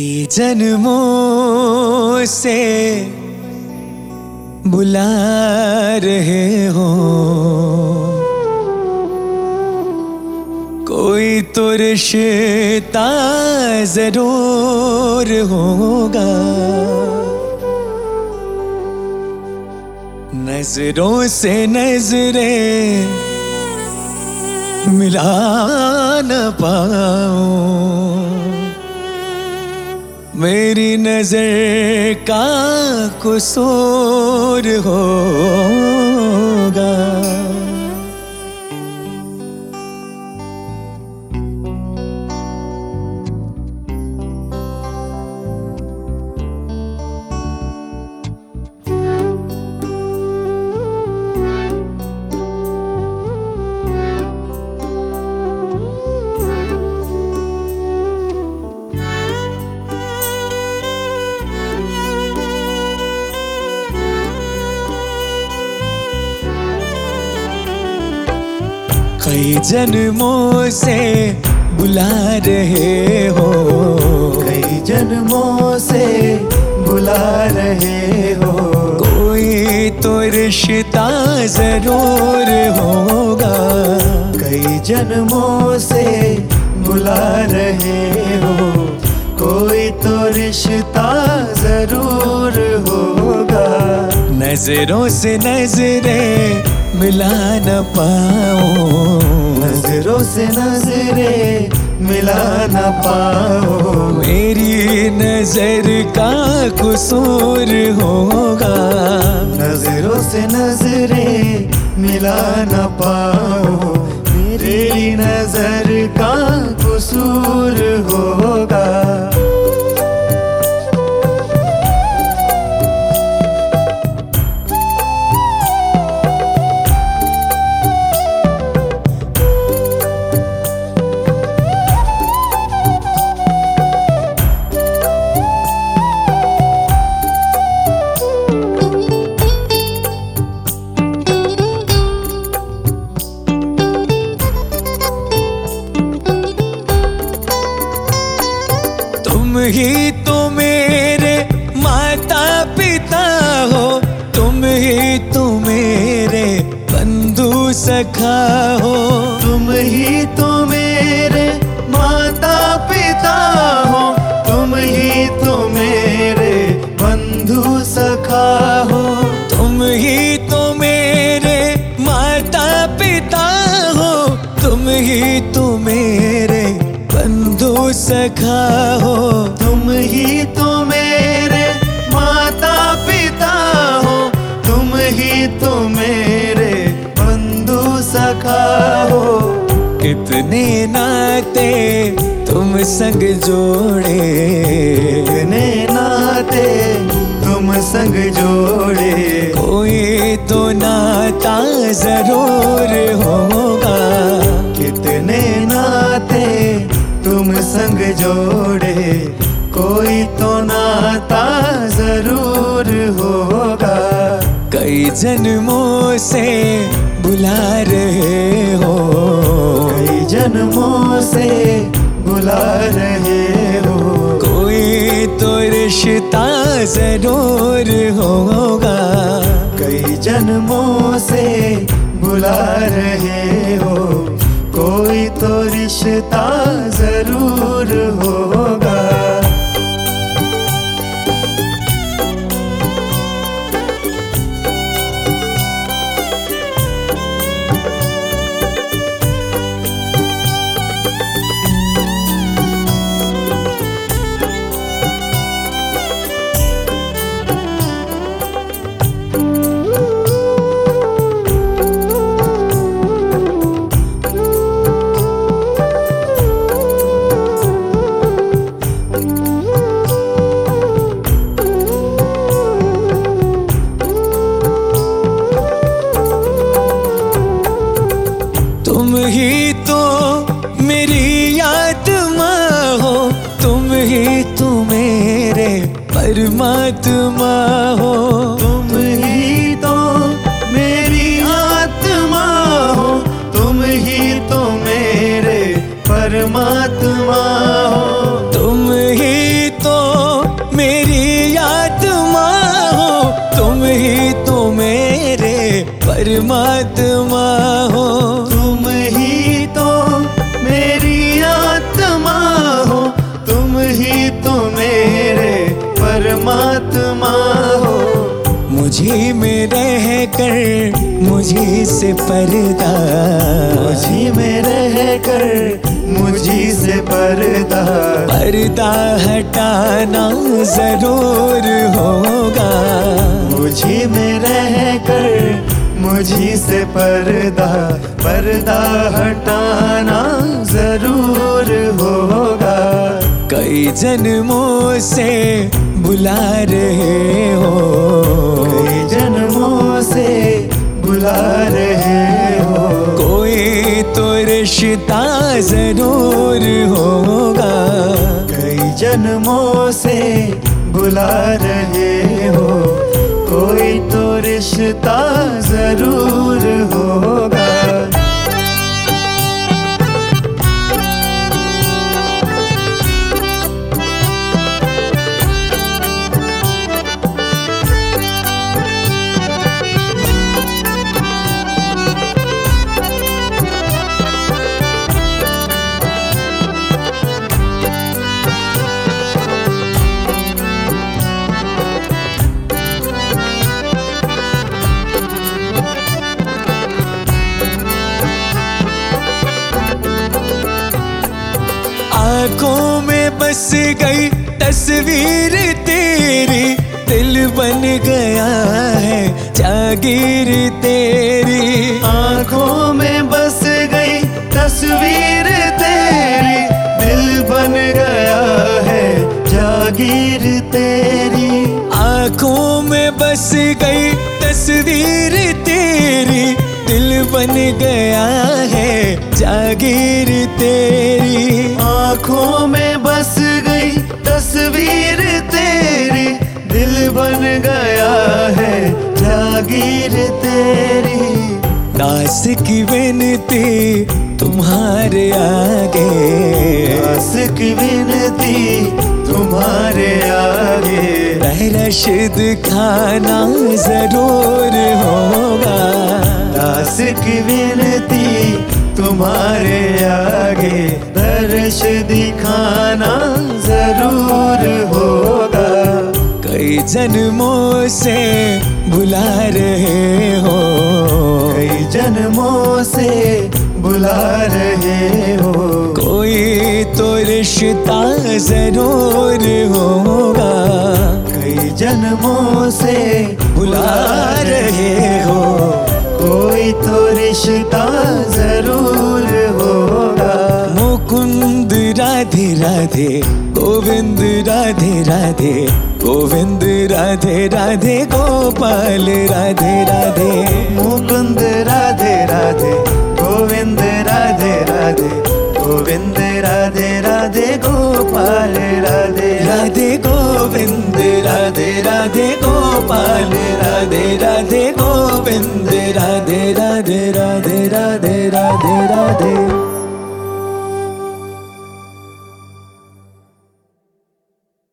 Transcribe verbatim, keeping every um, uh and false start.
कई जन्मों से बुला रहे हो, कोई तो रिश्ता जरूर होगा। नजरों से नजरें मिला न पाऊं, मेरी नजर का कसूर होगा। कई जन्मों से बुला रहे हो, कई जन्मों से बुला रहे हो, कोई तो रिश्ता जरूर होगा। कई जन्मों से बुला रहे हो, कोई तो रिश्ता जरूर होगा। नजरों से नजरें मिला न पाऊं, नजरों से नजरें मिला न पाओ, मेरी नजर का कसूर होगा। नजरों से नजरें मिला न पाओ, मेरी नजर का कसूर होगा। तुम ही तो मेरे माता पिता हो, तुम ही तो मेरे बंधु सखा हो। तुम ही तो मेरे माता पिता हो, तुम ही तो मेरे बंधु सखा हो। तुम ही तो मेरे माता पिता हो, तुम ही तो मेरे बंधु सखा हो। तुम ही तो मेरे माता पिता हो, तुम ही तो मेरे बंधु सखा हो। कितने नाते तुम संग जोड़े, कितने नाते तुम संग जोड़े, कोई तो नाता जरूर होगा। कितने नाते तुम संग जोड़े, कोई तो नाता जरूर होगा। कई जन्मों से बुला रहे हो, कई जन्मों से बुला रहे हो, कोई तो रिश्ता जरूर होगा। कई जन्मों से बुला रहे हो, कोई तो रिश्ता जरूर होगा। तुम ही तो मेरी आत्मा हो, तुम ही तो मेरे परमात्मा हो। तुम ही तो मेरी आत्मा हो, तुम ही तो मेरे परमात्मा हो। तुम ही तो परमात्मा हो। तुम ही तो मेरी आत्मा हो, तुम ही तो मेरे परमात्मा हो। मुझी में रह कर मुझी से पर्दा, मुझी में रह कर मुझी से पर्दा, पर्दा हटाना जरूर होगा। मुझी में रह कर मुझी से पर्दा, पर्दा हटाना जरूर होगा। कई जन्मों से बुला रहे हो, कई जन्मों से बुला रहे हो। कोई तो रिश्ता जरूर होगा। कई जन्मों से बुला रहे हो, कोई तो रिश्ता जरूर होगा। आँखों में बस गई तस्वीर तेरी, दिल बन गया है जागीर तेरी। आँखों में बस गई तस्वीर तेरी, दिल बन गया है जागीर तेरी। आँखों में बस गई तस्वीर तेरी, दिल बन गया है जागीर तेरी। आँखों में बस गई तस्वीर तेरी, दिल बन गया है जागीर तेरी। दास की विनती तुम्हारे आगे, दास की विनती तुम्हारे आगे। रशीद खाना जरूर होगा। दास की विनती तुम्हारे आगे, दर्श दिखाना जरूर होगा। कई जन्मों से बुला रहे हो, कई जन्मों से बुला रहे हो। कोई तो रिश्ता जरूर होगा। कई जन्मों से बुला रहे हो, कोई तो रिश्ता जरूर होगा। मुकुंद राधे राधे, गोविंद राधे राधे, गोविंद राधे राधे, गोपाल राधे राधे। मुकुंद राधे राधे, गोविंद राधे राधे, गोविंद राधे राधे, गोपाल राधे राधे। गोविंद राधे राधे, गोपाल राधे राधे, गोविंद राधे राधे राधे राधे राधे राधे।